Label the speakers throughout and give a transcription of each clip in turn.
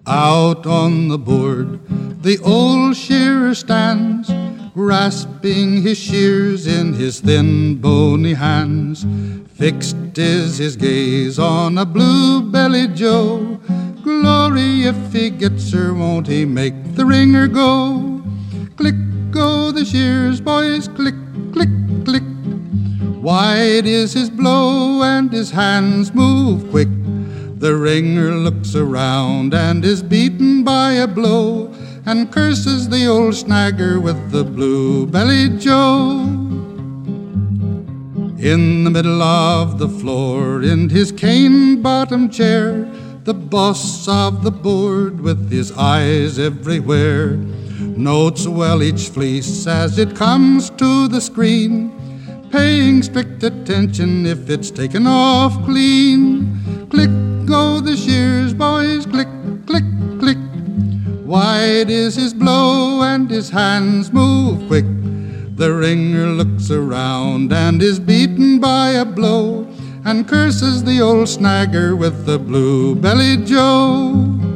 Speaker 1: Out on the board the old shearer stands, grasping his shears in his thin bony hands. Fixed is his gaze on a blue-bellied Joe. Glory, if he gets her, won't he make the ringer go? Click go the shears, boys, click, click, click. Wide is his blow and his hands move quick. The ringer looks around and is beaten by a blow, and curses the old snagger with the blue-bellied Joe. In the middle of the floor, in his cane-bottomed chair, the boss of the board with his eyes everywhere notes well each fleece as it comes to the screen, paying strict attention if it's taken off clean. Click go the shears, boys, click, click, click. Wide is his blow and his hands move quick. The ringer looks around and is beaten by a blow, and curses the old snagger with the blue-bellied Joe.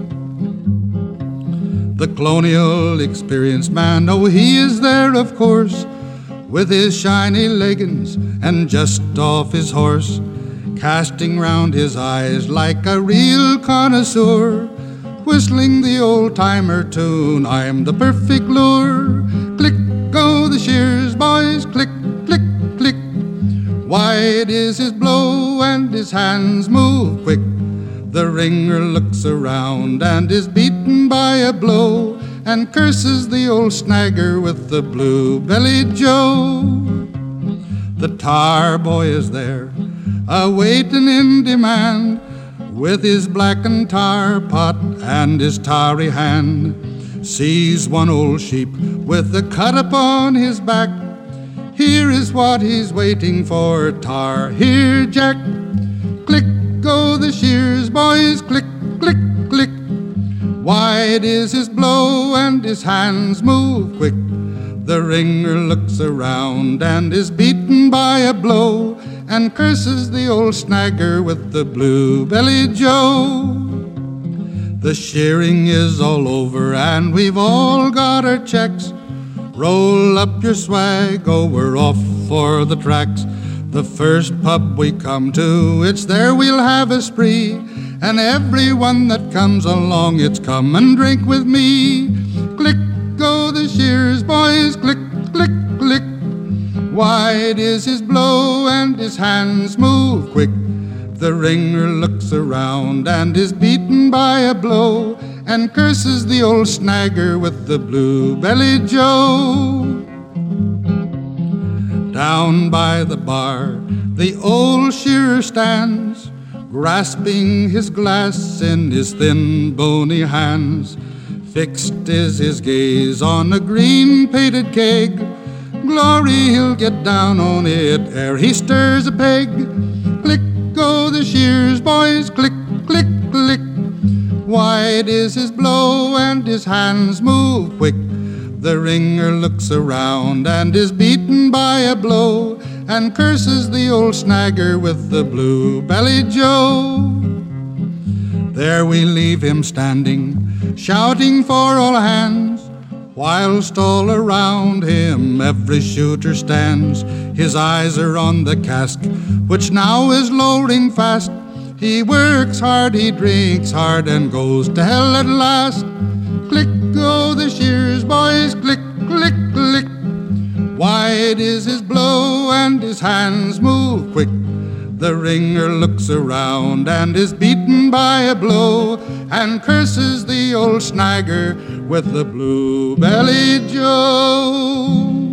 Speaker 1: The colonial experienced man, oh, he is there, of course, with his shiny leggings and just off his horse, casting round his eyes like a real connoisseur, whistling the old-timer tune, I'm the perfect lure. Click go the shears, boys, click, click, click. Wide is his blow and his hands move quick. The ringer looks around and is beaten by a blow, and curses the old snagger with the blue-bellied Joe. The tar boy is there, a-waitin' in demand, with his blackened tar pot and his tarry hand. Sees one old sheep with a cut upon his back. Here is what he's waiting for, tar, here, Jack. Click go the shears, boys, click, click, click. Wide is his blow and his hands move quick. The ringer looks around and is beaten by a blow, and curses the old snagger with the blue-bellied Joe. The shearing is all over and we've all got our checks. Roll up your swag, oh, we're off for the tracks. The first pub we come to, it's there we'll have a spree, and everyone that comes along, it's come and drink with me. Click go the shears, boys, click, click, click. Wide is his blow and his hands move quick. The ringer looks around and is beaten by a blow, and curses the old snagger with the blue-bellied Joe. Down by the bar the old shearer stands, grasping his glass in his thin bony hands. Fixed is his gaze on a green-painted keg. Glory, he'll get down on it ere he stirs a peg. Click go the shears, boys, click, click, click. Wide is his blow and his hands move quick. The ringer looks around and is beaten by a blow, and curses the old snagger with the blue-bellied Joe. There we leave him standing, shouting for all hands, whilst all around him every shooter stands. His eyes are on the cask, which now is lowering fast. He works hard, he drinks hard, and goes to hell at last. Click go the shears, boys, click, click, click. Wide is his blow and his hands move quick. The ringer looks around and is beaten by a blow, and curses the old snagger with the blue-bellied Joe.